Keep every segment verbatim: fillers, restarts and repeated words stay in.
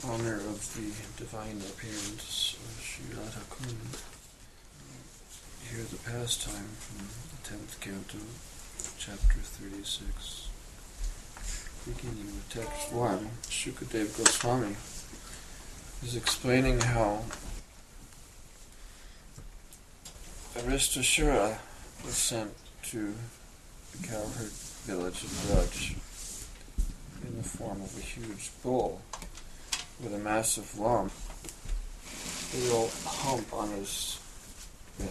honor of the divine appearance of Sri Radha-Kund. Hear the pastime from the tenth canto, chapter thirty-six. Beginning with text one, Shukadeva Goswami is explaining how Aristasura was sent to the cowherd village of Braj in the form of a huge bull with a massive lump, a little hump on his back,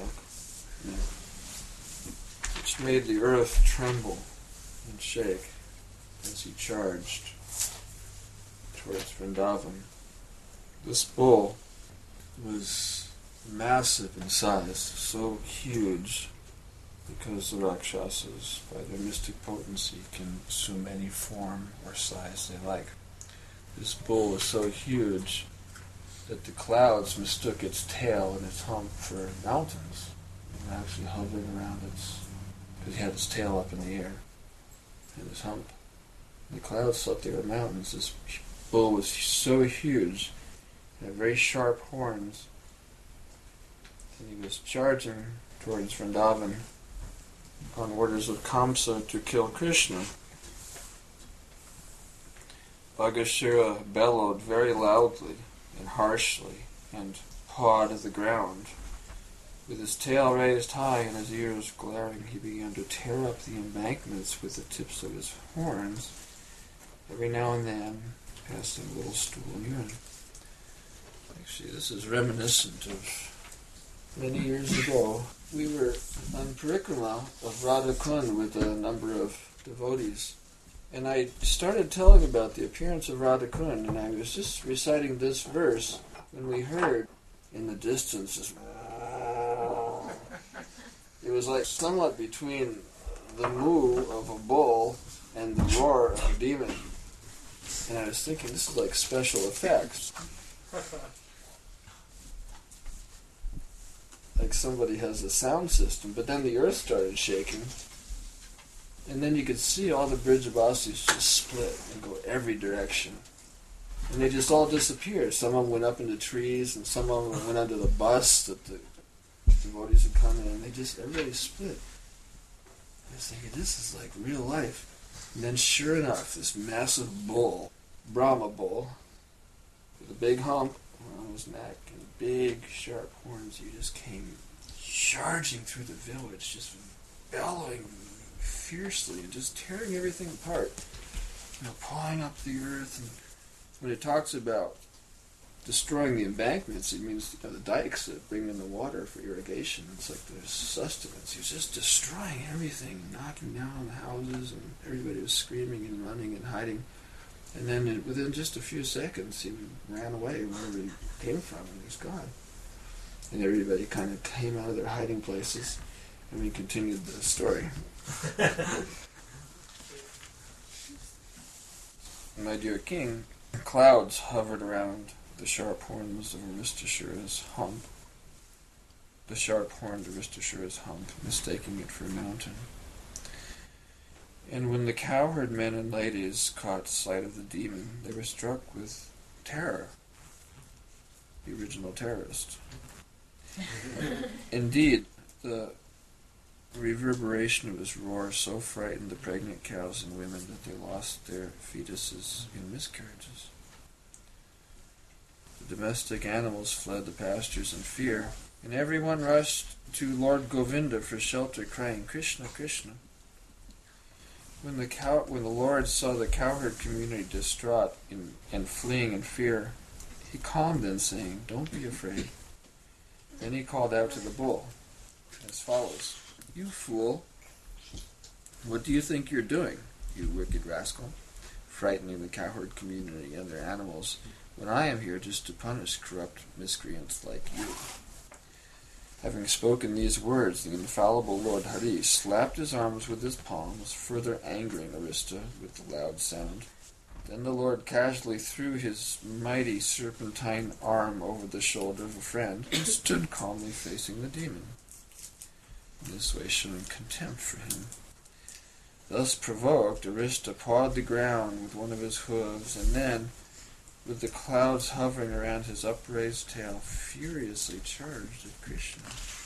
which made the earth tremble and shake as he charged towards Vrindavan. This bull was massive in size, so huge because the Rakshasas, by their mystic potency, can assume any form or size they like. This bull was so huge that the clouds mistook its tail and its hump for mountains, and actually hovering around its, because he had his tail up in the air, and his hump. The clouds thought they were mountains. This bull was so huge, and had very sharp horns, and he was charging towards Vrindavan on orders of Kamsa to kill Krishna. Bagashira bellowed very loudly and harshly and pawed at the ground. With his tail raised high and his ears glaring, he began to tear up the embankments with the tips of his horns, every now and then passing a little stool of urine. Actually, this is reminiscent of many years ago. We were on parikrama of Radha-Kund with a number of devotees, and I started telling about the appearance of Radha-Kund, and I was just reciting this verse when we heard in the distance this. It was like somewhat between the moo of a bull and the roar of a demon. And I was thinking, this is like special effects. Like somebody has a sound system, but then the earth started shaking, and then you could see all the Brijabasis just split and go every direction. And they just all disappeared. Some of them went up into trees, and some of them went under the bus that the devotees had come in, and they just, everybody split. I was thinking, this is like real life. And then sure enough, this massive bull, Brahma bull, with a big hump on his neck and big sharp horns, he just came charging through the village, just bellowing fiercely and just tearing everything apart, you know, pawing up the earth. And when it talks about destroying the embankments, it means, you know, the dikes that bring in the water for irrigation. It's like there's sustenance. He was just destroying everything, knocking down the houses, and everybody was screaming and running and hiding. And then it, within just a few seconds, he ran away wherever he came from, and he was gone. And everybody kind of came out of their hiding places, and we continued the story. My dear king, clouds hovered around the sharp horns of Aristasura's hump, the sharp-horned Aristasura's hump, mistaking it for a mountain. And when the cowherd men and ladies caught sight of the demon, they were struck with terror, the original terrorist. Indeed, the reverberation of his roar so frightened the pregnant cows and women that they lost their fetuses in miscarriages. The domestic animals fled the pastures in fear, and everyone rushed to Lord Govinda for shelter, crying, "Krishna, Krishna." When the cow, when the Lord saw the cowherd community distraught in, and fleeing in fear, he calmed them, saying, "Don't be afraid." Then he called out to the bull as follows: "You fool, what do you think you're doing, you wicked rascal, frightening the cowherd community and their animals, when I am here just to punish corrupt miscreants like you?" Having spoken these words, the infallible Lord Hari slapped his arms with his palms, further angering Arista with the loud sound. Then the Lord casually threw his mighty serpentine arm over the shoulder of a friend and stood calmly facing the demon, in this way showing contempt for him. Thus provoked, Arista pawed the ground with one of his hooves, and then, with the clouds hovering around his upraised tail, furiously charged at Krishna.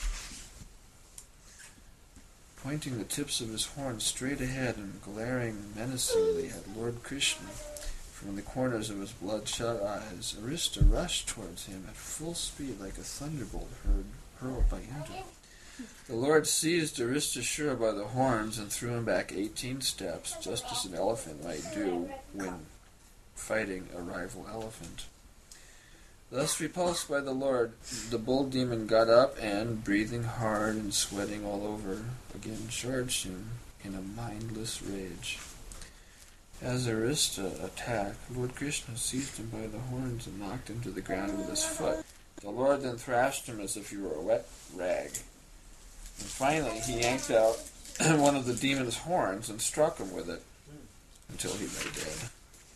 Pointing the tips of his horns straight ahead and glaring menacingly at Lord Krishna from the corners of his bloodshot eyes, Arista rushed towards him at full speed like a thunderbolt hurled, hurled by Indra. The Lord seized Aristasura by the horns and threw him back eighteen steps, just as an elephant might do when fighting a rival elephant. Thus repulsed by the Lord, the bull demon got up and, breathing hard and sweating all over, again charged him in a mindless rage. As Arista attacked, Lord Krishna seized him by the horns and knocked him to the ground with his foot. The Lord then thrashed him as if he were a wet rag. And finally he yanked out one of the demon's horns and struck him with it until he lay dead.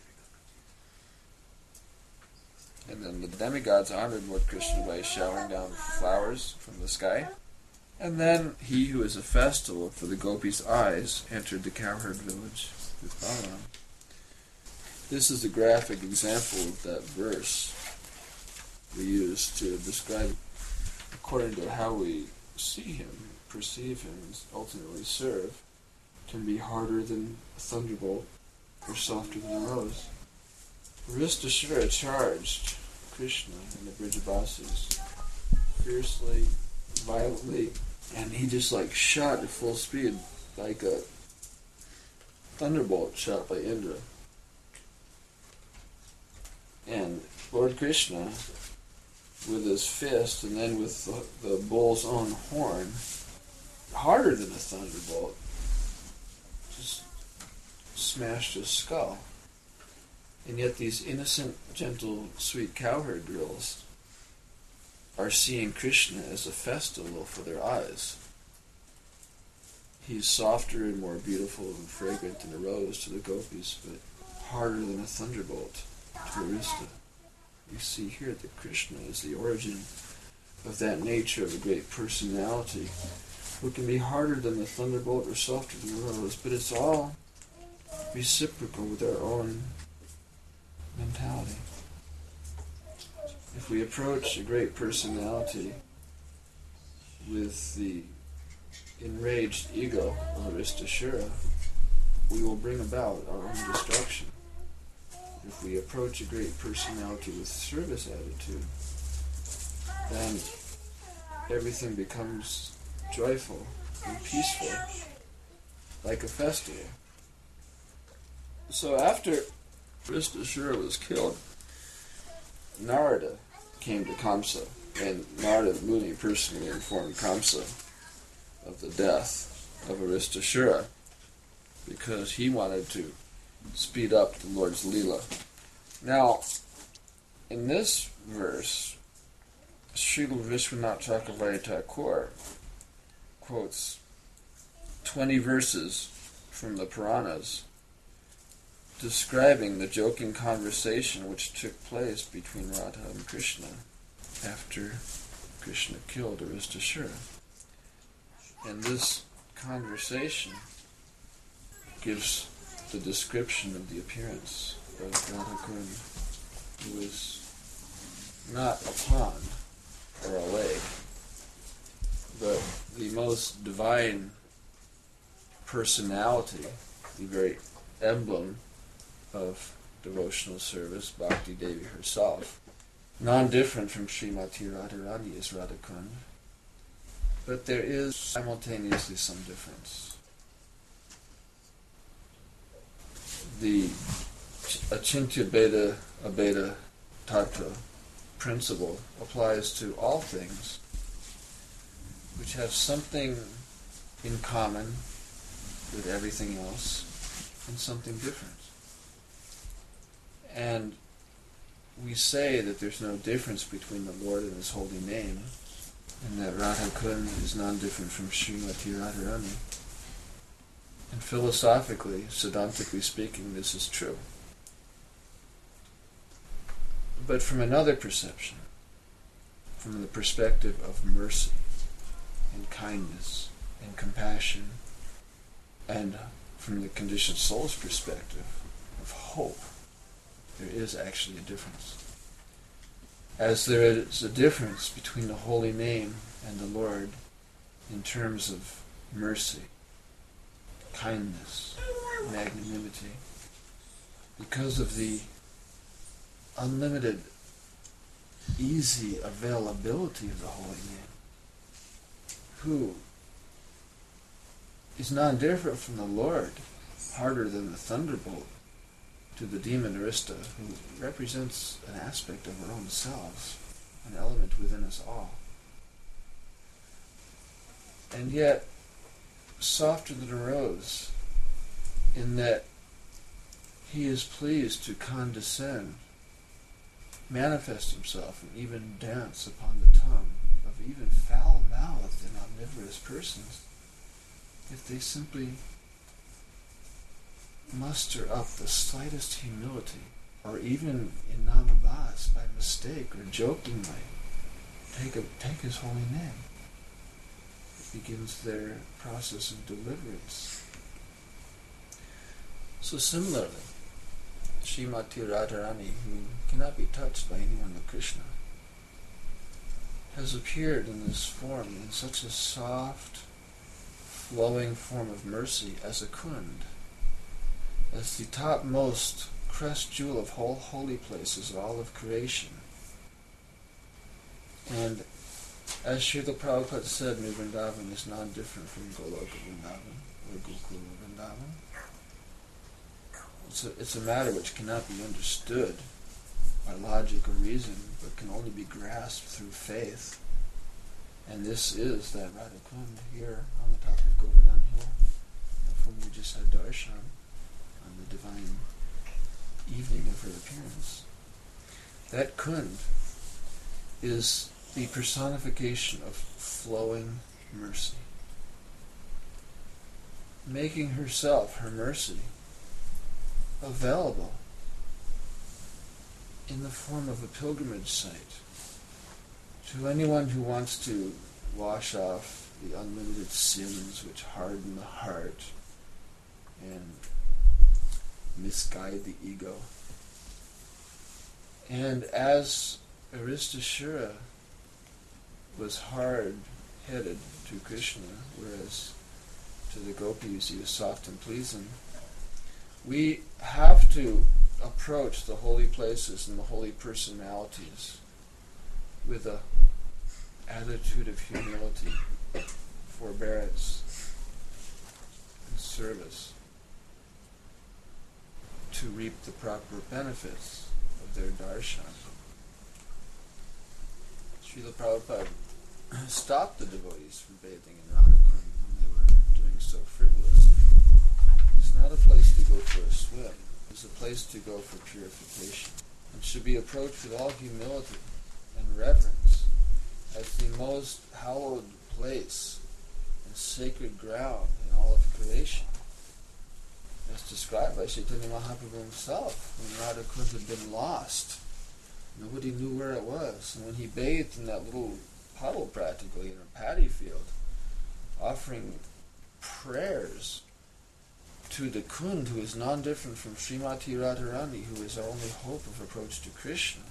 And then the demigods honored Lord Krishna by showering down flowers from the sky. And then he who is a festival for the gopis' eyes entered the cowherd village with Balaram. This is a graphic example of that verse we use to describe, according to how we see him, perceive him, and ultimately serve, can be harder than a thunderbolt or softer than a rose. Aristasura charged Krishna and the Brijabasis fiercely, violently, and he just like shot at full speed like a thunderbolt shot by Indra. And Lord Krishna, with his fist and then with the, the bull's own horn, harder than a thunderbolt, just smashed his skull. And yet these innocent, gentle, sweet cowherd girls are seeing Krishna as a festival for their eyes. He's softer and more beautiful and fragrant than a rose to the gopis, but harder than a thunderbolt to Arista. You see here that Krishna is the origin of that nature of a great personality, who can be harder than the thunderbolt or softer than the rose, but it's all reciprocal with our own mentality. If we approach a great personality with the enraged ego of Aristasura, we will bring about our own destruction. If we approach a great personality with service attitude, then everything becomes joyful and peaceful, like a festival. So after Aristasura was killed, Narada came to Kamsa, and Narada Muni personally informed Kamsa of the death of Aristasura because he wanted to speed up the Lord's Leela. Now, in this verse, Srila Vishwanath Chakravarti Thakur quotes twenty verses from the Puranas describing the joking conversation which took place between Radha and Krishna after Krishna killed Aristasura. And this conversation gives the description of the appearance of Radha, who is not a pond or a lake, but the most divine personality, the very emblem of devotional service, Bhakti Devi herself. Non-different from Srimati Radharani is Radhakund, but there is simultaneously some difference. The Achintya Bheda Abheda Tattva principle applies to all things which have something in common with everything else and something different. And we say that there's no difference between the Lord and His holy name, and that Radhakund is non-different from Srimati Radharani. And philosophically, Siddhantically speaking, this is true. But from another perception, from the perspective of mercy and kindness and compassion, and from the conditioned soul's perspective of hope there is actually a difference. As there is a difference between the holy name and the Lord in terms of mercy, kindness, magnanimity, because of the unlimited, easy availability of the holy name, who is non-different from the Lord, harder than the thunderbolt, to the demon Arista, who represents an aspect of our own selves, an element within us all. And yet, softer than a rose, in that he is pleased to condescend, manifest himself, and even dance upon the tongue of even foul-mouthed and omnivorous persons, if they simply muster up the slightest humility, or even in namabas, by mistake or jokingly, take a, take his holy name. It begins their process of deliverance. So similarly, Srimati Radharani, who cannot be touched by anyone but Krishna, has appeared in this form, in such a soft, flowing form of mercy as a kund, as the topmost crest jewel of whole holy places of all of creation. And as Srila Prabhupada said, New Vrindavan is non-different from Goloka Vrindavan or Gokula Vrindavan. It's a, it's a matter which cannot be understood by logic or reason, but can only be grasped through faith. And this is that Radha Kund here on the top of Govardhan Hill, from we just had darshan on the divine evening of her appearance. That Kund is the personification of flowing mercy, making herself, her mercy, available in the form of a pilgrimage site to anyone who wants to wash off the unlimited sins which harden the heart and misguide the ego. And as Aristasura was hard-headed to Krishna, whereas to the gopis he was soft and pleasing, we have to approach the holy places and the holy personalities with a attitude of humility, forbearance, and service to reap the proper benefits of their darshan. Srila Prabhupada stopped the devotees from bathing in Radha Kund when they were doing so frivolously. It's not a place to go for a swim. It's a place to go for purification, and should be approached with all humility and reverence as the most hallowed place and sacred ground in all of creation. As described by Chaitanya Mahaprabhu himself, when Radha Kund had been lost, nobody knew where it was, and when he bathed in that little puddle practically in a paddy field, offering prayers to the Kund, who is non-different from Srimati Radharani, who is our only hope of approach to Krishna,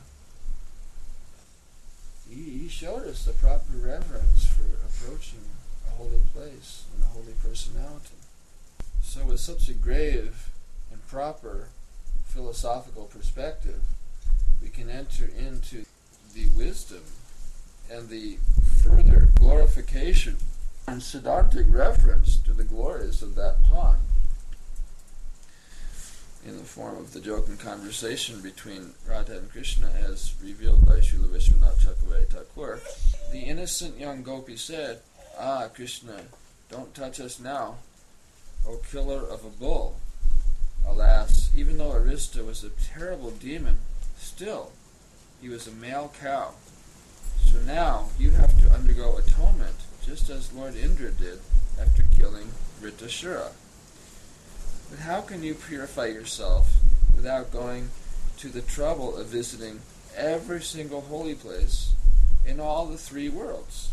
he, he showed us the proper reverence for approaching a holy place and a holy personality. So with such a grave and proper philosophical perspective, we can enter into the wisdom and the further glorification and Siddhantic reference to the glories of that pond in the form of the joke and conversation between Radha and Krishna as revealed by Srila Vishwanath Chakravarti Thakur. The innocent young gopi said, "Ah, Krishna, don't touch us now, O killer of a bull." Alas, even though Arista was a terrible demon, still, he was a male cow. So now you have to undergo atonement, just as Lord Indra did after killing Vritrashura. But how can you purify yourself without going to the trouble of visiting every single holy place in all the three worlds?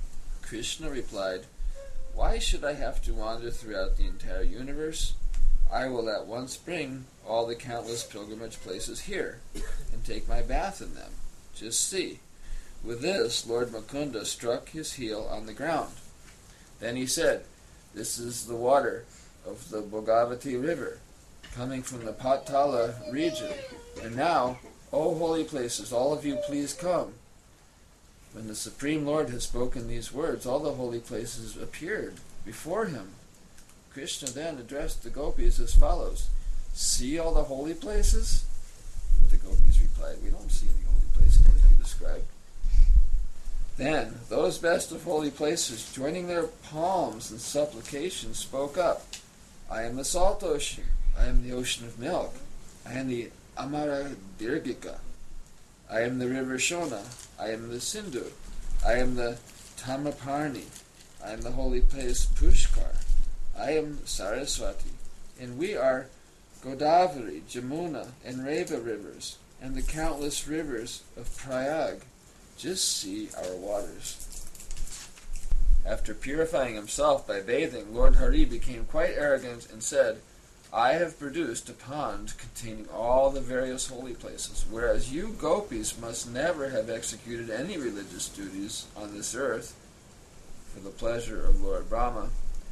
Krishna replied, "Why should I have to wander throughout the entire universe? I will at once bring all the countless pilgrimage places here, and take my bath in them. Just see." With this, Lord Mukunda struck his heel on the ground. Then he said, "This is the water of the Bhagavati river, coming from the Patala region. And now, O holy places, all of you please come." When the Supreme Lord had spoken these words, all the holy places appeared before him. Krishna then addressed the gopis as follows: "See all the holy places?" But the gopis replied, "We don't see any holy places as you described." Then those best of holy places, joining their palms in supplication, spoke up: "I am the salt ocean. I am the ocean of milk. I am the Amara Dirgika. I am the river Shona. I am the Sindhu. I am the Tamaparni. I am the holy place Pushkar. I am Saraswati. And we are Godavari, Jamuna, and Reva rivers, and the countless rivers of Prayag. Just see our waters." After purifying himself by bathing, Lord Hari became quite arrogant and said, "I have produced a pond containing all the various holy places, whereas you gopis must never have executed any religious duties on this earth for the pleasure of Lord Brahma."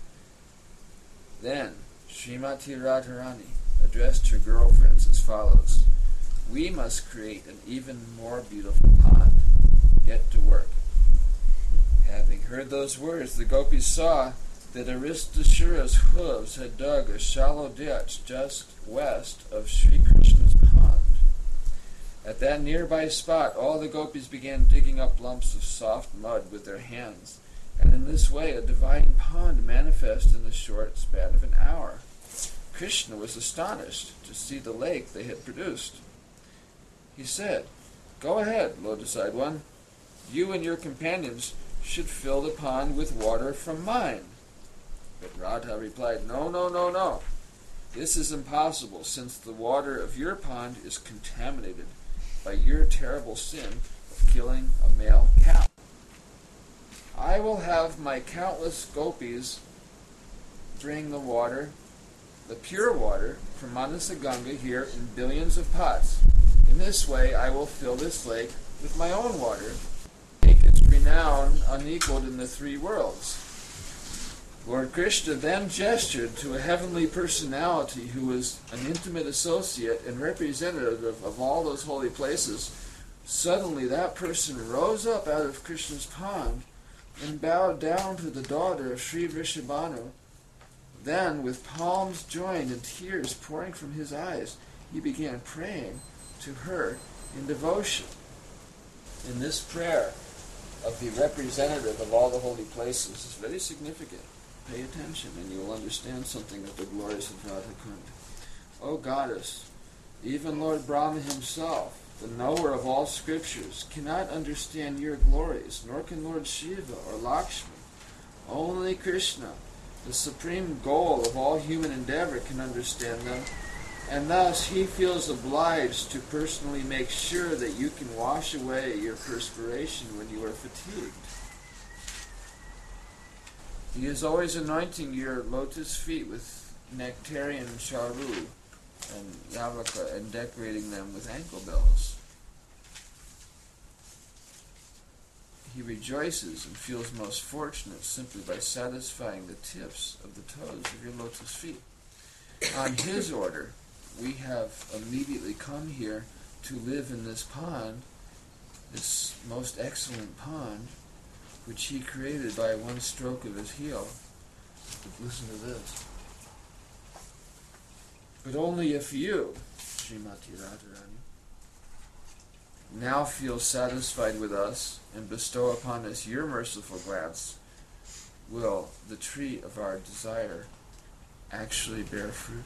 Then Srimati Radharani addressed her girlfriends as follows: "We must create an even more beautiful pond. Get to work." Having heard those words, the gopis saw that Aristasura's hooves had dug a shallow ditch just west of Sri Krishna's pond. At that nearby spot, all the gopis began digging up lumps of soft mud with their hands, and in this way a divine pond manifested in the short span of an hour. Krishna was astonished to see the lake they had produced. He said, "Go ahead, lotus-eyed one. You and your companions should fill the pond with water from mine." But Radha replied, "No, no, no, no. This is impossible, since the water of your pond is contaminated by your terrible sin of killing a male cow. I will have my countless gopis bring the water, the pure water, from Manasa Ganga here in billions of pots. In this way I will fill this lake with my own water, make its renown unequaled in the three worlds." Lord Krishna then gestured to a heavenly personality who was an intimate associate and representative of, of all those holy places. Suddenly that person rose up out of Krishna's pond and bowed down to the daughter of Sri Vrishabhanu. Then, with palms joined and tears pouring from his eyes, he began praying to her in devotion. In this prayer of the representative of all the holy places is very significant. Pay attention and you will understand something of the glories of Radha Kund. O Goddess, even Lord Brahma himself, the knower of all scriptures, cannot understand your glories, nor can Lord Shiva or Lakshmi. Only Krishna, the supreme goal of all human endeavor, can understand them, and thus he feels obliged to personally make sure that you can wash away your perspiration when you are fatigued. He is always anointing your lotus feet with nectarian charu and yavaka and decorating them with ankle bells. He rejoices and feels most fortunate simply by satisfying the tips of the toes of your lotus feet. On his order, we have immediately come here to live in this pond, this most excellent pond, which he created by one stroke of his heel. But listen to this. But only if you, Srimati Radharani, now feel satisfied with us and bestow upon us your merciful glance, will the tree of our desire actually bear fruit.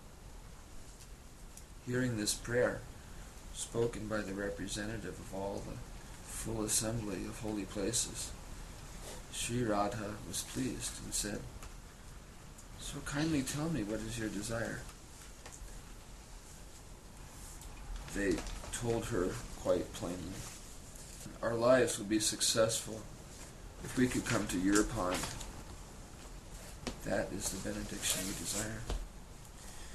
Hearing this prayer, spoken by the representative of all the full assembly of holy places, Sri Radha was pleased and said, "So kindly tell me, what is your desire?" They told her quite plainly, "Our lives would be successful if we could come to your pond. That is the benediction we desire."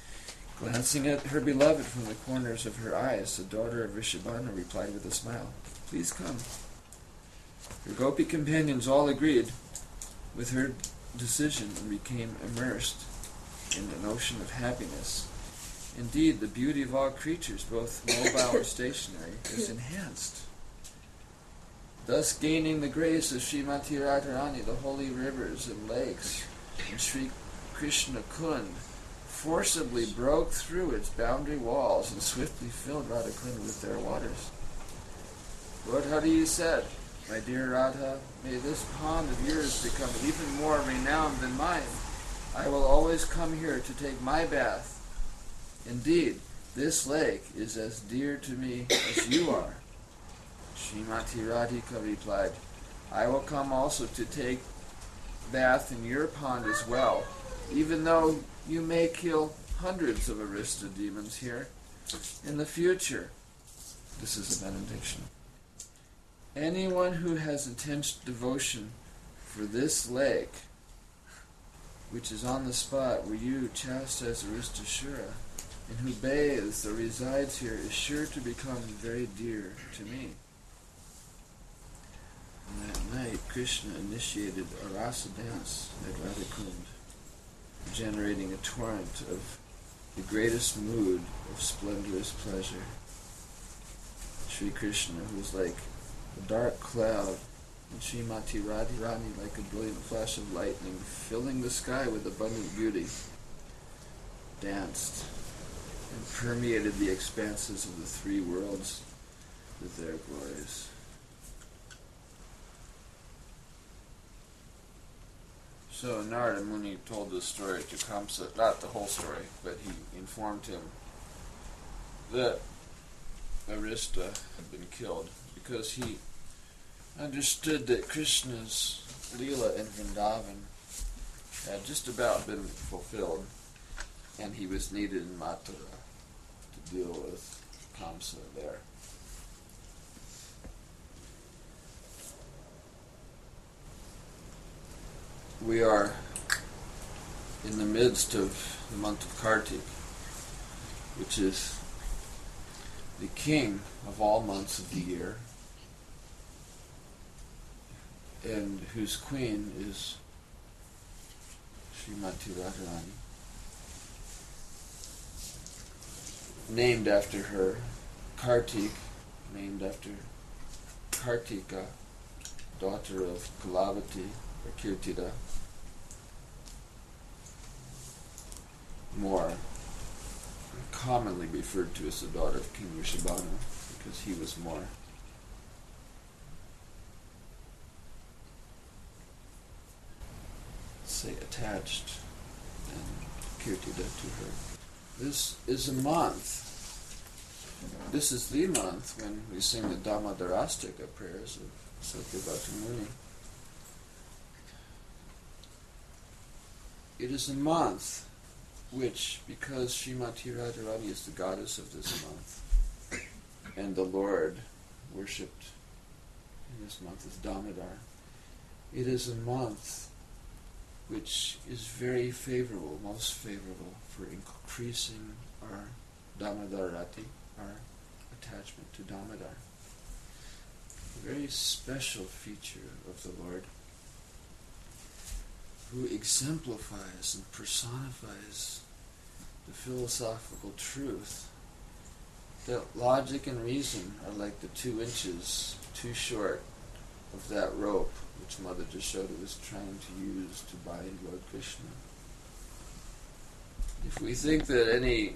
Glancing at her beloved from the corners of her eyes, the daughter of Vrishabhanu replied with a smile, "Please come." Her Gopi companions all agreed with her decision and became immersed in an ocean of happiness. Indeed, the beauty of all creatures, both mobile and stationary, is enhanced. Thus gaining the grace of Srimati Radharani, the holy rivers and lakes in Sri Krishna Kund forcibly broke through its boundary walls and swiftly filled Radhakund with their waters. Lord Hari said, "My dear Radha, may this pond of yours become even more renowned than mine. I will always come here to take my bath. Indeed, this lake is as dear to me as you are." Srimati Radhika replied, "I will come also to take bath in your pond as well, even though you may kill hundreds of Arista demons here in the future." This is a benediction. "Anyone who has intense devotion for this lake, which is on the spot where you chastise Aristashura, and who bathes or resides here, is sure to become very dear to me." And that night, Krishna initiated a rasa dance at Radhakund, generating a torrent of the greatest mood of splendorous pleasure. Sri Krishna, who was like a dark cloud, and Srimati Radharani like a brilliant flash of lightning, filling the sky with abundant beauty, danced and permeated the expanses of the three worlds with their glories. So Narada Muni told this story to Kamsa, not the whole story, but he informed him that Arista had been killed because he understood that Krishna's Leela in Vrindavan had just about been fulfilled, and he was needed in Mathura to deal with Kamsa there. We are in the midst of the month of Kartik, which is the king of all months of the year, and whose queen is Srimati Radharani, named after her, Kartik, named after Kartika, daughter of Kalavati, or Kirtida, more commonly referred to as the daughter of King Vrishabhanu, because he was more say attached than Kirtida to her. This is a month. This is the month when we sing the Damodarastika prayers of Satyabhata Muni. It is a month which, because Srimati Radharani is the goddess of this month, and the Lord worshipped in this month is Damodar, it is a month which is very favorable, most favorable for increasing our Damodarati, our attachment to Damodar. A very special feature of the Lord, who exemplifies and personifies the philosophical truth that logic and reason are like the two inches too short of that rope which Mother Jashoda was trying to use to bind Lord Krishna. If we think that any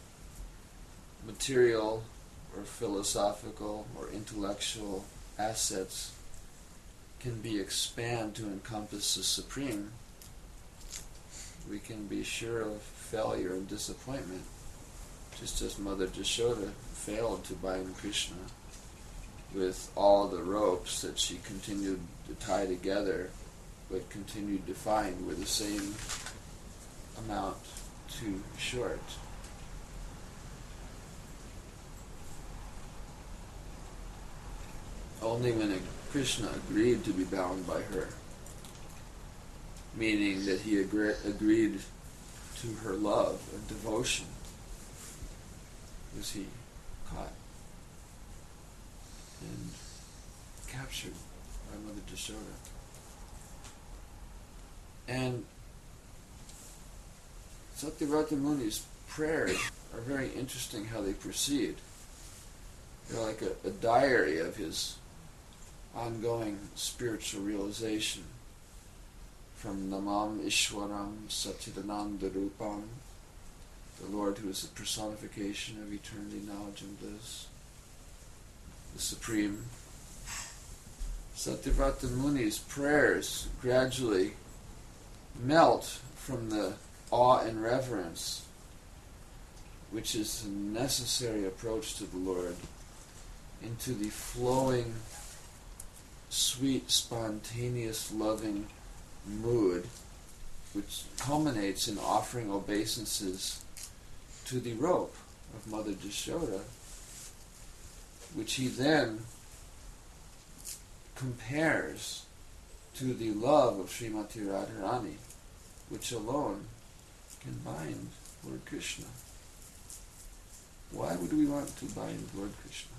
material or philosophical or intellectual assets can be expanded to encompass the Supreme, we can be sure of failure and disappointment, just as Mother Jashoda failed to bind Krishna with all the ropes that she continued to tie together, but continued to find were the same amount too short. Only when Krishna agreed to be bound by her, meaning that he agree, agreed to her love and devotion, was he caught and captured by Mother Yashoda. And Satyavrata Muni's prayers are very interesting how they proceed. They're like a, a diary of his ongoing spiritual realization, from Namam Ishwaram Satchidananda Rupam, the Lord who is the personification of eternity, knowledge, and bliss, the Supreme. Satyavrata Muni's prayers gradually melt from the awe and reverence, which is a necessary approach to the Lord, into the flowing, sweet, spontaneous, loving mood, which culminates in offering obeisances to the rope of Mother Yashoda, which he then compares to the love of Srimati Radharani, which alone can bind Lord Krishna. Why would we want to bind Lord Krishna?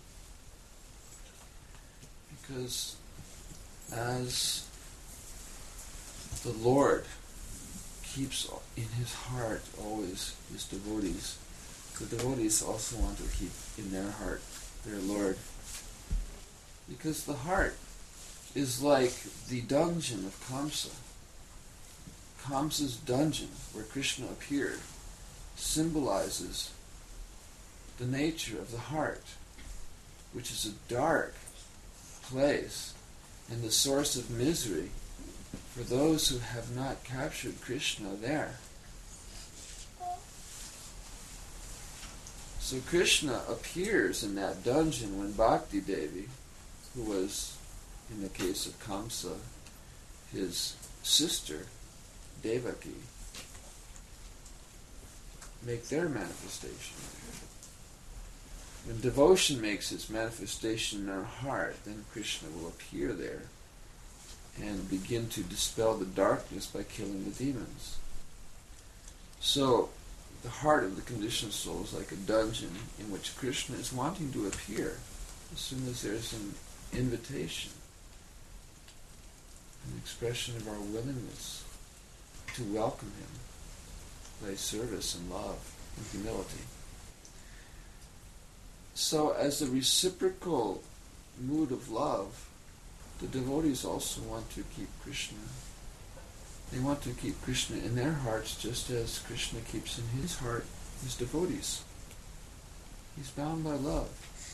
Because as the Lord keeps in his heart always his devotees, the devotees also want to keep in their heart their Lord. Because the heart is like the dungeon of Kamsa. Kamsa's dungeon, where Krishna appeared, symbolizes the nature of the heart, which is a dark place and the source of misery for those who have not captured Krishna there. So Krishna appears in that dungeon when Bhakti Devi, who was, in the case of Kamsa, his sister, Devaki, make their manifestation. When devotion makes its manifestation in our heart, then Krishna will appear there and begin to dispel the darkness by killing the demons. So, the heart of the conditioned soul is like a dungeon in which Krishna is wanting to appear as soon as there's an invitation, an expression of our willingness to welcome him by service and love and humility. So as a reciprocal mood of love, the devotees also want to keep Krishna. They want to keep Krishna in their hearts just as Krishna keeps in his heart his devotees. He's bound by love.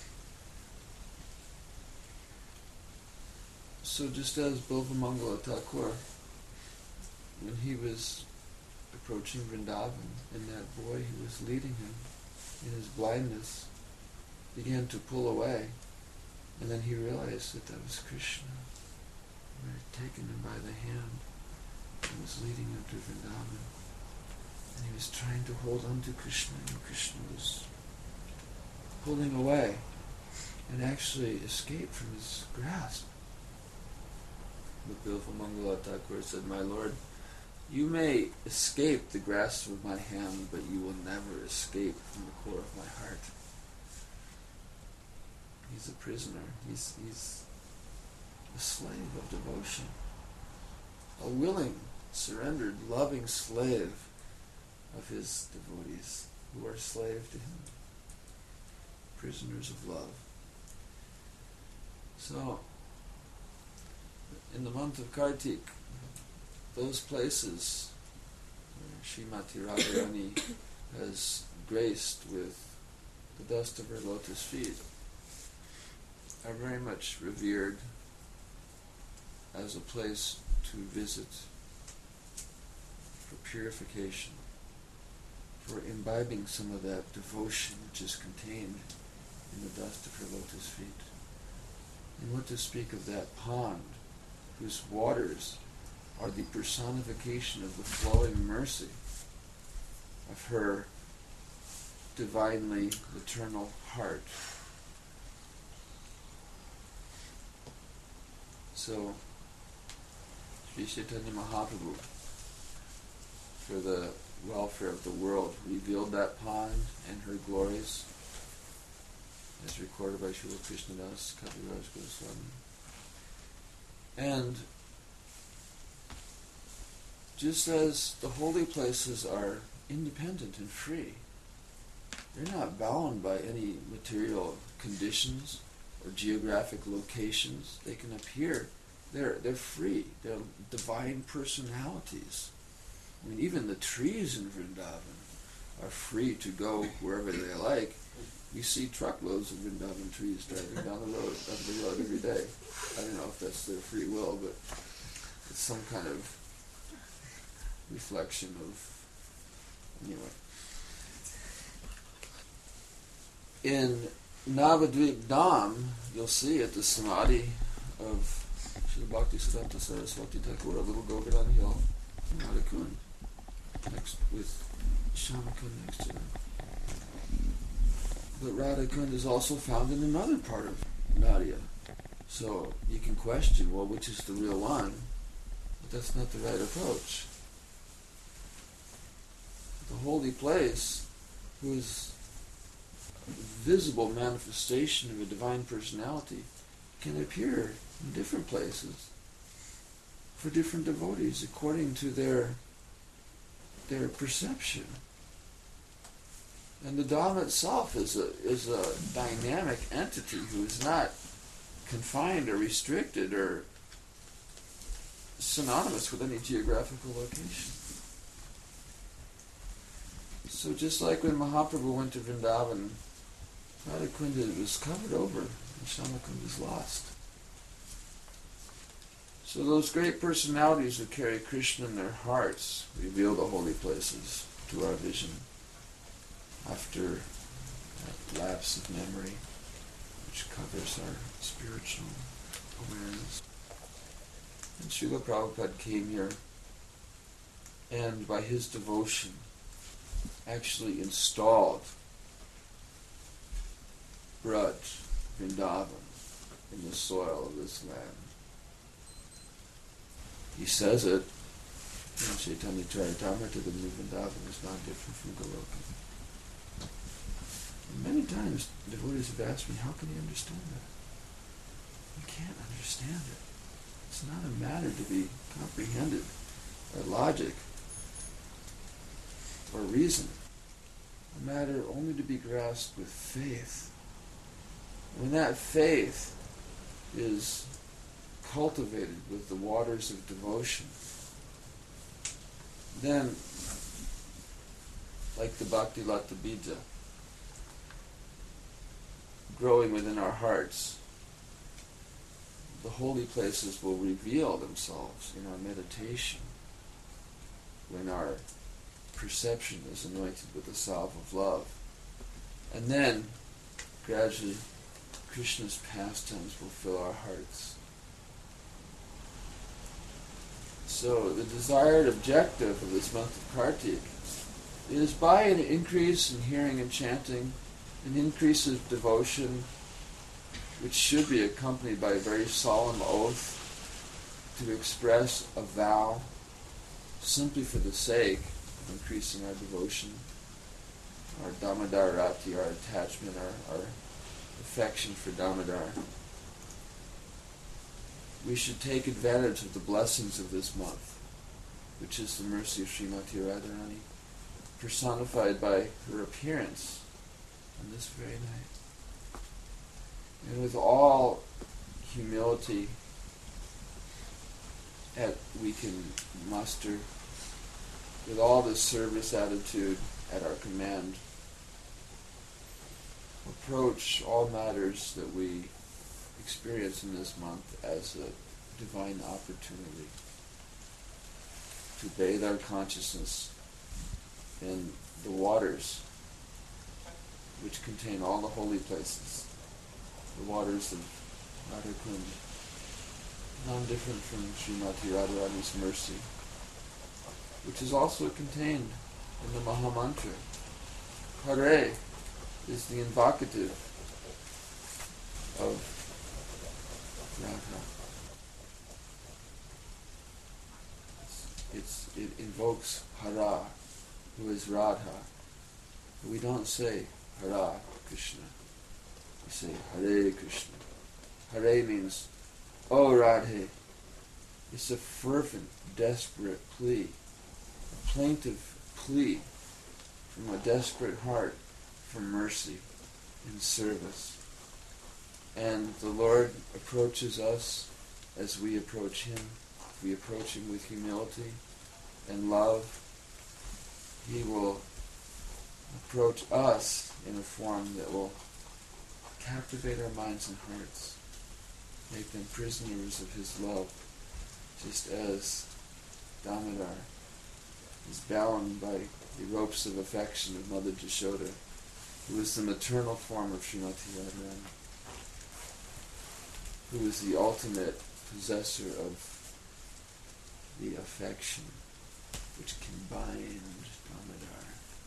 So just as Bilvamangala Thakur, when he was approaching Vrindavan, and that boy who was leading him in his blindness began to pull away, and then he realized that that was Krishna, who had taken him by the hand and was leading him to Vrindavan. And he was trying to hold on to Krishna, and Krishna was pulling away and actually escaped from his grasp. But Bilvamangala Thakur said, "My Lord, you may escape the grasp of my hand, but you will never escape from the core of my heart." He's a prisoner. He's, he's a slave of devotion. A willing, surrendered, loving slave of his devotees who are slave to him. Prisoners of love. So, in the month of Kartik, those places where Srimati Radharani has graced with the dust of her lotus feet are very much revered as a place to visit for purification, for imbibing some of that devotion which is contained in the dust of her lotus feet. And what to speak of that pond, whose waters are the personification of the flowing mercy of her divinely eternal heart. So, Sri Chaitanya Mahaprabhu, for the welfare of the world, revealed that pond and her glories, as recorded by Srila Krishnadas Kaviraj Goswami. And just as the holy places are independent and free, they're not bound by any material conditions or geographic locations. They can appear. They're they're free. They're divine personalities. I mean, even the trees in Vrindavan are free to go wherever they like. You see truckloads of Vrindavan trees driving down the road, up the road every day. I don't know if that's their free will, but it's some kind of reflection of, anyway. In Navadvip Dham, you'll see at the samadhi of Srila Bhaktisiddhanta Saraswati Thakur, a little Govardhan hill, Radhakund, next with Shamakund next to them. But Radhakund is also found in another part of Nadia. So you can question, well, which is the real one? But that's not the right approach. The holy place, who is a visible manifestation of a divine personality, can appear in different places for different devotees according to their their perception. And the Dhamma itself is a is a dynamic entity who is not confined or restricted or synonymous with any geographical location. So just like when Mahaprabhu went to Vrindavan, Radhakund was covered over and Shamakund was lost. So those great personalities who carry Krishna in their hearts reveal the holy places to our vision after that lapse of memory which covers our spiritual awareness. And Srila Prabhupada came here and by his devotion actually installed Braj, Vrindavan, in the soil of this land. He says it in Chaitanya Charitamrita that Vrindavan is not different from Goloka. And many times devotees have asked me, how can you understand that? You can't understand it. It's not a matter to be comprehended by logic or reason. A matter only to be grasped with faith. When that faith is cultivated with the waters of devotion, then, like the Bhakti Lata Bija, growing within our hearts, the holy places will reveal themselves in our meditation when our perception is anointed with the salve of love. And then, gradually, Krishna's pastimes will fill our hearts. So the desired objective of this month of Kartik is by an increase in hearing and chanting, an increase of devotion, which should be accompanied by a very solemn oath to express a vow simply for the sake of increasing our devotion, our Damodar Rati, our attachment, our, our affection for Damodar. We should take advantage of the blessings of this month, which is the mercy of Srimati Radharani, personified by her appearance on this very night. And with all humility that we can muster, with all the service attitude at our command, approach all matters that we experience in this month as a divine opportunity to bathe our consciousness in the waters which contain all the holy places, the waters of Radhakund, non-different from Srimati Radharani's mercy, which is also contained in the Mahamantra. Hare is the invocative of Radha. It's, it's, it invokes Hara, who is Radha. But we don't say Hara Krishna. We say Hare Krishna. Hare means, oh Radhe. It's a fervent, desperate plea. A plaintive plea from a desperate heart for mercy and service. And the Lord approaches us as we approach Him. If we approach Him with humility and love, He will approach us in a form that will captivate our minds and hearts, make them prisoners of His love, just as Damodar is bound by the ropes of affection of Mother Jashoda, who is the maternal form of Srimati Radharani, who is the ultimate possessor of the affection which can bind Damodar.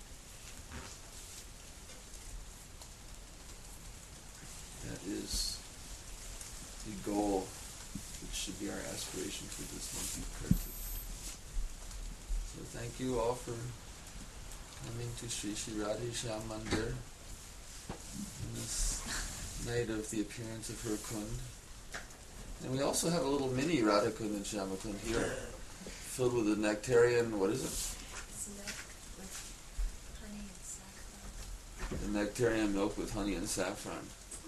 That is the goal which should be our aspiration for this month of Kartik. So thank you all for coming to Sri Sri Radhesham Mandir on this night of the appearance of her Kund. And we also have a little mini Radha Kund and Shyama Kund here, filled with a nectarian, what is it? Milk with honey and saffron. The nectarian milk with honey and saffron.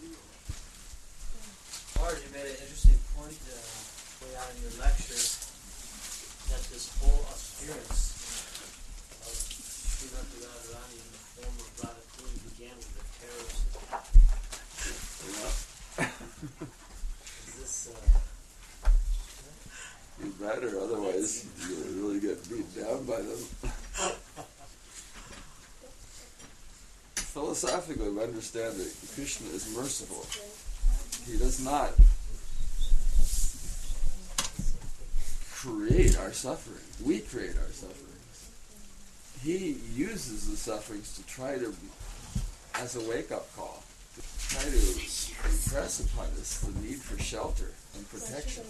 Marge, you made an interesting point uh, way out in your lecture, that this whole appearance of Srimati Radharani in the form of Radha Kund began with the terrorist attack. Yeah. Is this, uh... You better, otherwise you'll really get beat down by them. Philosophically, we understand that Krishna is merciful. He does not create our suffering. We create our sufferings. He uses the sufferings to try to, as a wake-up call, to try to impress upon us the need for shelter and protection.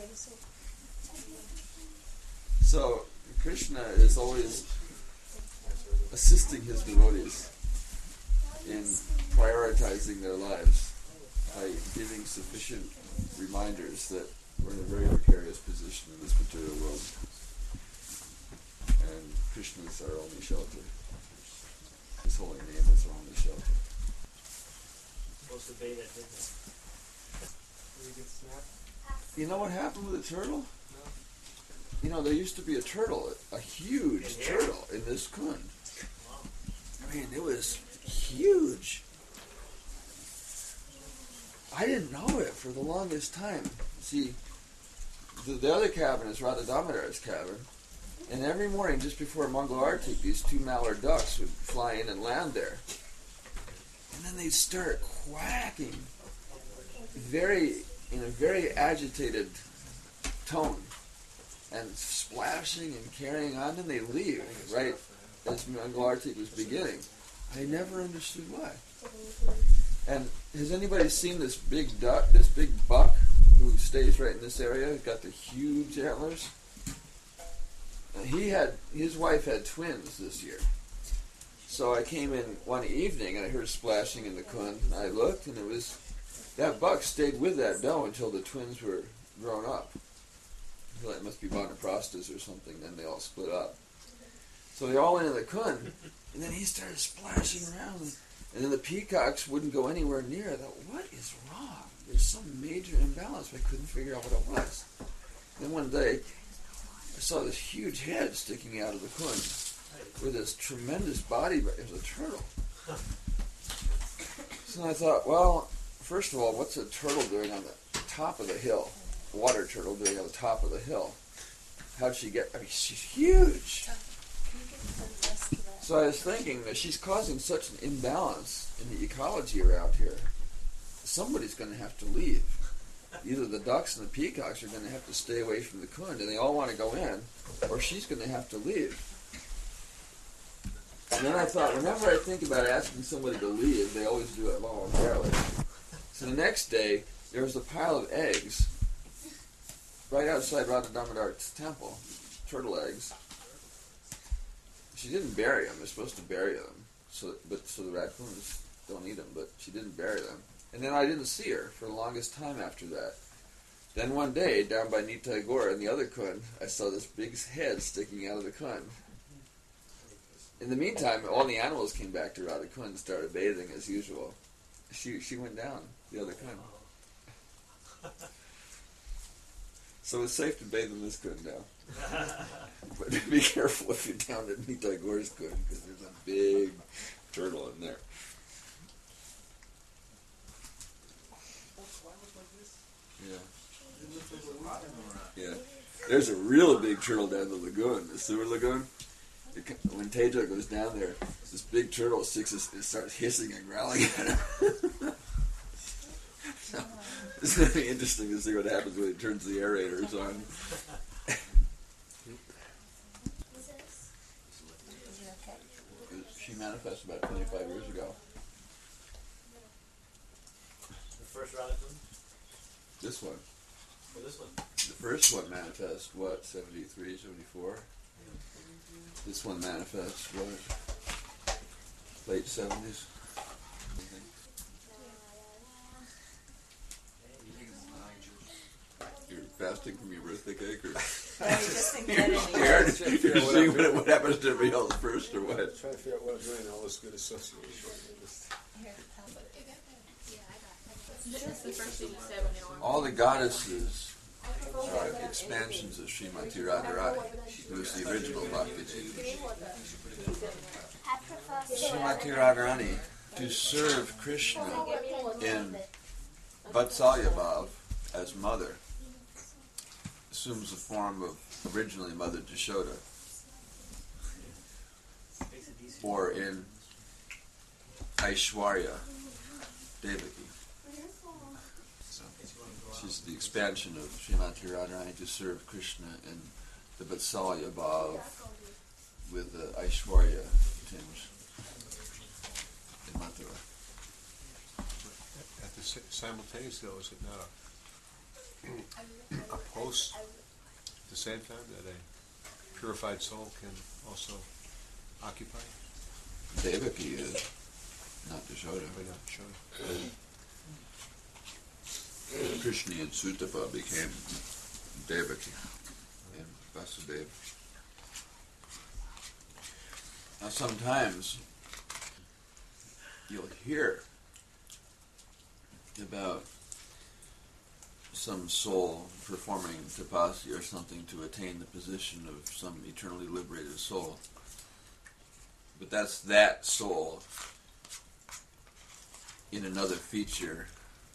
So Krishna is always assisting his devotees in prioritizing their lives by giving sufficient reminders that we're in a very precarious position in this material world. And Krishna is our only shelter. His holy name is our only shelter. Supposed to bathe at midnight. Did you get snapped? You know what happened with the turtle? No. You know, there used to be a turtle, a huge In here? turtle in this Kund. Wow. I mean, it was huge. I didn't know it for the longest time. See, the, the other cabin is Radha Damodar's cabin, and every morning just before Mangala Arati, these two mallard ducks would fly in and land there. And then they'd start quacking very, in a very agitated tone, and splashing and carrying on, and they leave right as Mangala Arati was beginning. I never understood why. And has anybody seen this big duck, this big buck who stays right in this area? He's got the huge antlers. And he had, his wife had twins this year. So I came in one evening and I heard splashing in the Kund. And I looked and it was, that buck stayed with that doe until the twins were grown up. I thought it must be Vanaprasthas or something. Then they all split up. So they all went in the Kund, and then he started splashing around. And then the peacocks wouldn't go anywhere near. I thought, what is wrong? There's some major imbalance. But I couldn't figure out what it was. Then one day, I saw this huge head sticking out of the Kund with this tremendous body. It was a turtle. So I thought, well, first of all, what's a turtle doing on the top of the hill? A water turtle doing on the top of the hill? How'd she get? I mean, she's huge. So I was thinking that she's causing such an imbalance in the ecology around here. Somebody's going to have to leave. Either the ducks and the peacocks are going to have to stay away from the Kund, and they all want to go in, or she's going to have to leave. And then I thought, whenever I think about asking somebody to leave, they always do it voluntarily. So the next day, there was a pile of eggs right outside Radha Damodar's temple, turtle eggs. she didn't bury them. They're supposed to bury them, so but so the raccoons don't eat them. But she didn't bury them. And then I didn't see her for the longest time after that. Then one day, down by Nitai Gora in the other kun, I saw this big head sticking out of the kun. In the meantime, all the animals came back to Radha Kund and started bathing as usual. She she went down the other kun. So it's safe to bathe in this kun now. But be careful if you're down at Nitai Gora's kun, because there's a big turtle in there. Yeah. Yeah. There's a real big turtle down the lagoon, the sewer lagoon. It, when Teja goes down there, this big turtle sticks his, it starts hissing and growling at him. So, it's going to be interesting to see what happens when he turns the aerators on. She manifested about twenty-five years ago. The first Radhakund? This one. Or this one? The first one manifests, what, seventy-three, seventy-four? This one manifests, what, late seventies? You're fasting from your birthday cake, or I just think that you're anyway. scared? You're seeing what, what happens to everybody else first, or what? Trying to figure out what I'm doing, all this good association. Here, have it. That's the first thing you said when you were. All the goddesses are expansions of Srimati Radharani, who is the original Bhakti. Srimati Radharani, to serve Krishna in Vatsalya Bhav as mother, assumes the form of originally Mother Jashoda, or in Aishwarya, Devaki. So, she's the expansion of Srimati Radharani to serve Krishna in the Vatsalya Bhav with the Aishwarya tinge in Mathura. At the si- simultaneously, though, is it not a, a post at the same time that a purified soul can also occupy? Devaki is, not Jashoda. But not sure. Krishna and Sutapa became Devaki and Vasudeva. Now sometimes you'll hear about some soul performing tapasya or something to attain the position of some eternally liberated soul. But that's that soul in another feature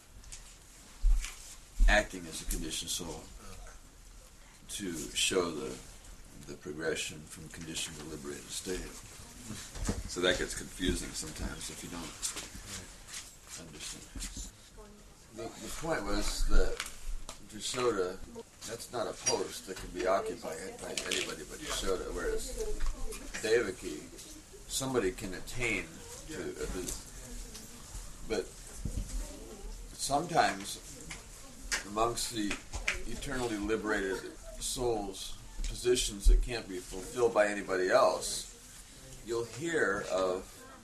acting as a conditioned soul to show the the progression from conditioned to liberated state. So that gets confusing sometimes if you don't understand. The, the point was that Jashoda, that's not a post that can be occupied by anybody but Jashoda, whereas Devaki, somebody can attain to a position. But sometimes amongst the eternally liberated souls, positions that can't be fulfilled by anybody else, you'll hear of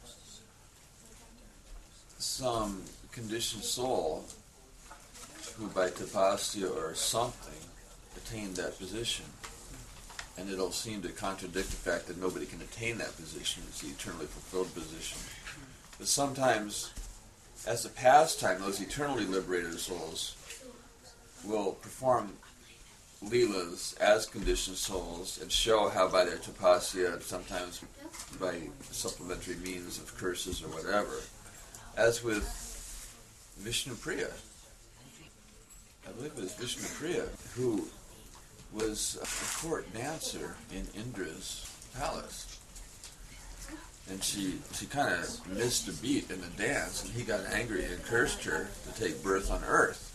some conditioned soul who by tapasya or something attained that position. And it'll seem to contradict the fact that nobody can attain that position. It's the eternally fulfilled position. But sometimes, as a pastime, those eternally liberated souls will perform leelas as conditioned souls and show how by their tapasya, and sometimes by supplementary means of curses or whatever, as with Vishnu Priya. I believe it was Vishnu Priya who was a court dancer in Indra's palace. And she, she kind of missed a beat in the dance, and he got angry and cursed her to take birth on earth.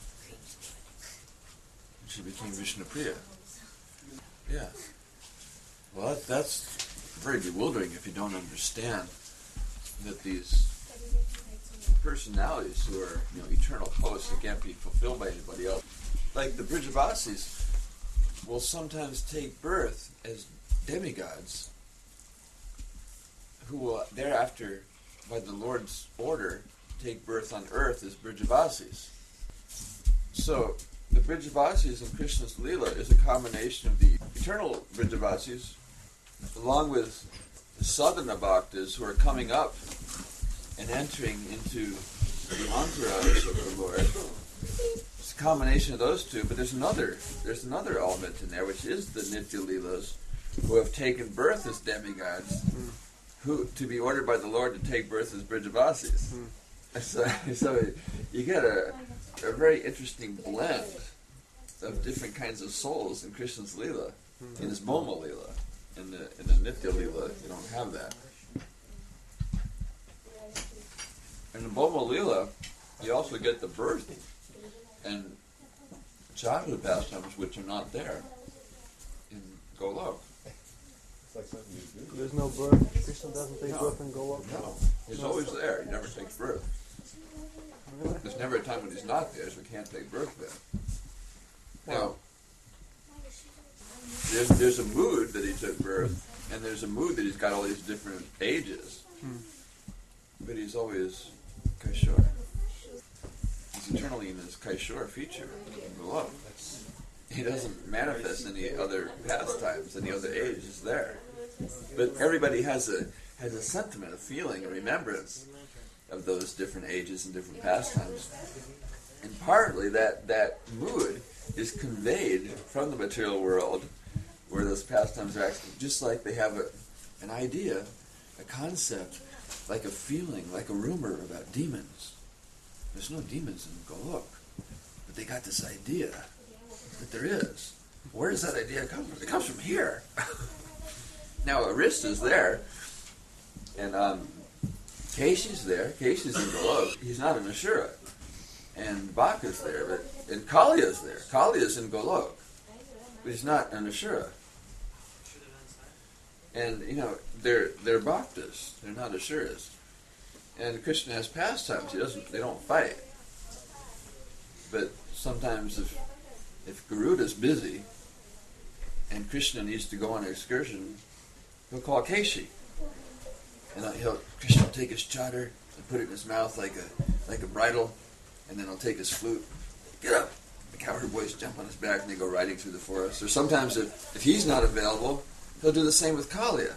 And she became Vishnu Priya. Yeah. Well, that, that's very bewildering if you don't understand that these personalities who are, you know, eternal posts that can't be fulfilled by anybody else, like the Brijavasis, will sometimes take birth as demigods who will thereafter, by the Lord's order, take birth on earth as Brijavasis. So, the Brijavasis in Krishna's Leela is a combination of the eternal Brijavasis, along with the Sadhana Bhaktas who are coming up and entering into the entourage of the Lord. It's a combination of those two, but there's another, there's another element in there, which is the Nitya Leelas, who have taken birth as demigods, mm. who to be ordered by the Lord to take birth as Brijavasis. Mm. So, so you get a, a very interesting blend of different kinds of souls in Krishna's Leela, mm. in his Boma Leela. In the, in the Nitya Leela, you don't have that. In the Boma Leela, you also get the birth and childhood pastimes which are not there in Golok. There's no birth. Krishna doesn't take No. birth and go up. No, he's always there. He never takes birth. There's never a time when he's not there, so he can't take birth then. Now, there's, there's a mood that he took birth, and there's a mood that he's got all these different ages. Hmm. But he's always Kaishore. He's eternally in his Kaishore feature in Golok. He doesn't manifest any other pastimes, any other age is there. But everybody has a has a sentiment, a feeling, a remembrance of those different ages and different pastimes. And partly that, that mood is conveyed from the material world where those pastimes are actually just like they have a, an idea, a concept, like a feeling, like a rumor about demons. There's no demons in Golok, but they got this idea that there is. Where does that idea come from? It comes from here. Now, Arista's there, and um, Keshi's there. Keshi's in Golok. He's not an Ashura. And Baka's there, but and Kalia's there. Kalia's in Golok, but he's not an Ashura. And, you know, they're they're bhaktas. They're not Ashuras. And Krishna has pastimes. He doesn't. They don't fight. But sometimes if if Garuda's busy and Krishna needs to go on an excursion, he'll call Keshi. And he'll Krishna will take his chadar and put it in his mouth like a like a bridle, and then he'll take his flute. Get up! The cowherd boys jump on his back and they go riding through the forest. Or sometimes if, if he's not available, he'll do the same with Kalia.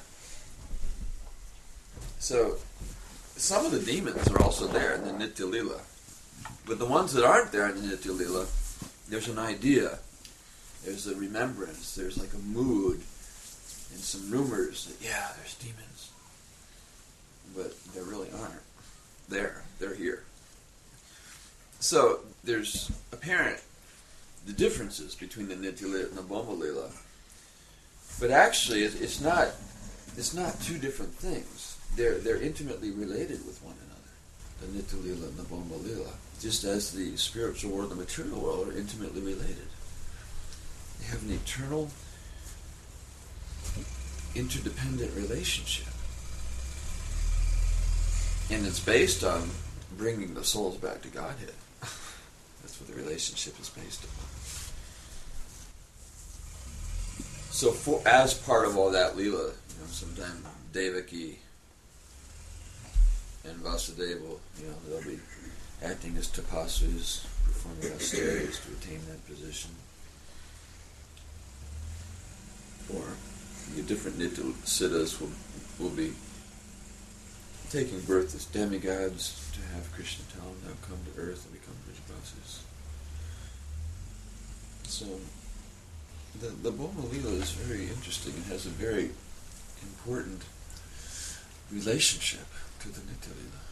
So, some of the demons are also there in the Nitya Leela. But the ones that aren't there in the Nitya Leela, there's an idea, there's a remembrance, there's like a mood, and some rumors that, yeah, there's demons. But there really aren't. There. They're here. So, there's apparent the differences between the Nitya Leela and the Boma Leela. But actually, it's not it's not two different things. They're they're intimately related with one another. The Nitya Leela and the Boma Leela, just as the spiritual world and the material world are intimately related. They have an eternal, interdependent relationship, and it's based on bringing the souls back to Godhead. That's what the relationship is based upon. So, for, as part of all that Leela, you know, sometimes Devaki and Vasudeva, you know, they'll be acting as tapasus, performing austerities to attain that position. Or the different Nitya Siddhas will, will be taking birth as demigods to have Krishna tell them they'll come to earth and become Brijavasis. So, the, the Boma Leela is very interesting and has a very important relationship to the Nitya Leela.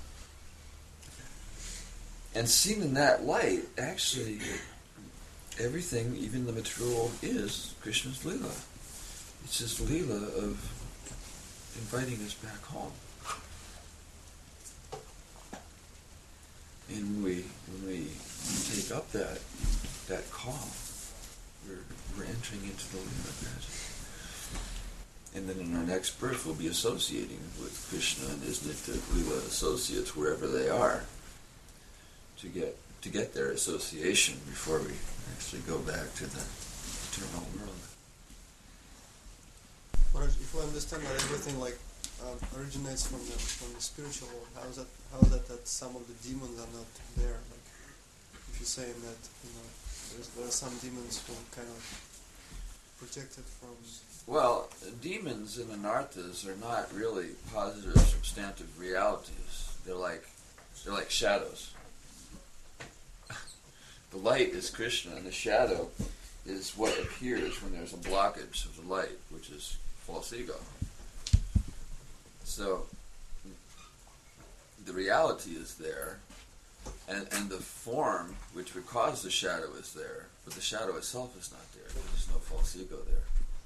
And seen in that light, actually, everything, even the material, is Krishna's Leela. It's his Leela of inviting us back home. And when we when we take up that that call, we're we're entering into the Leela gradually. And then in our next birth, we'll be associating with Krishna and his Nitya Leela associates wherever they are, to get to get their association before we actually go back to the eternal world. Maharaj, if you understand that everything like um, originates from the from the spiritual world. How is that? How is that that some of the demons are not there? Like, if you're saying that, you know, there's, there are some demons who kind of protected from. Well, demons and anarthas are not really positive, substantive realities. They're like they're like shadows. The light is Krishna, and the shadow is what appears when there's a blockage of the light, which is false ego. So the reality is there, and, and the form which would cause the shadow is there, but the shadow itself is not there. There's no false ego there.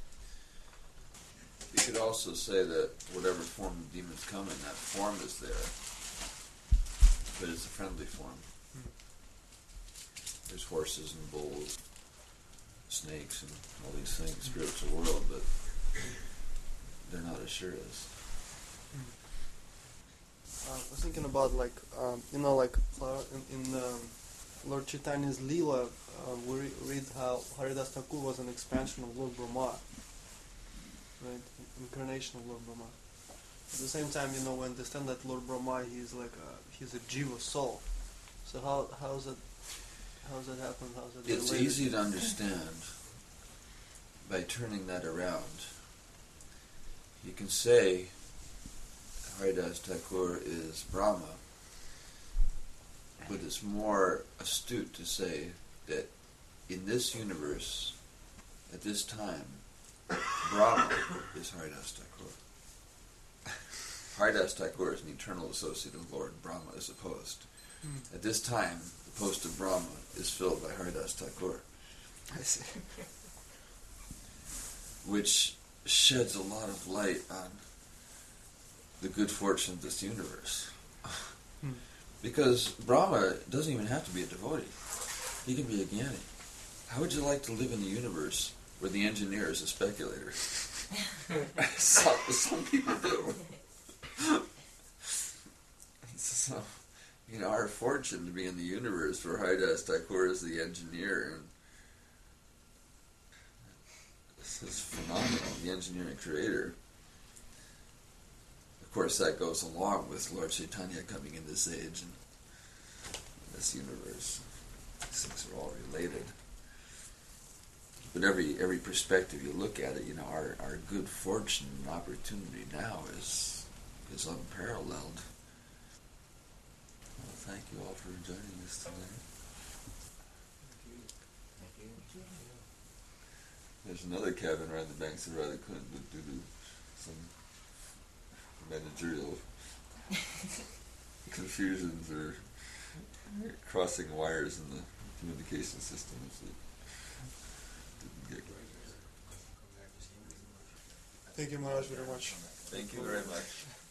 You could also say that whatever form the demons come in, that form is there, but it's a friendly form. There's horses and bulls, snakes, and all these things, spiritual world, but they're not Asuras. Uh, I was thinking about like um, you know like uh, in, in um, Lord Chaitanya's Leela, uh, we re- read how Haridas Thakur was an expansion of Lord Brahma, right? Incarnation of Lord Brahma. At the same time, you know, we understand that Lord Brahma, he's like a, he's a jiva soul. So how how is that how does that happen? How does that It's related? easy to understand by turning that around. You can say Haridas Thakur is Brahma, but it's more astute to say that in this universe, at this time, Brahma is Haridas Thakur. Haridas Thakur is an eternal associate of Lord Brahma as opposed. Mm. At this time, the post of Brahma is filled by Haridas Thakur. I see. Which sheds a lot of light on the good fortune of this universe. Hmm. Because Brahma doesn't even have to be a devotee. He can be a jnani. How would you like to live in the universe where the engineer is a speculator? some, some people do. So, you know, our fortune to be in the universe where Haridas Thakur is the engineer, and this is phenomenal, the engineer and creator. Of course, that goes along with Lord Chaitanya coming in this age and this universe. These things are all related. But every every perspective you look at it, you know, our, our good fortune and opportunity now is is unparalleled. Well, thank you all for joining us today. There's another cabin right on the banks of Radhakund due to some managerial confusions or crossing wires in the communication systems that didn't get right. Thank you, Maharaj, very much. Thank you very much.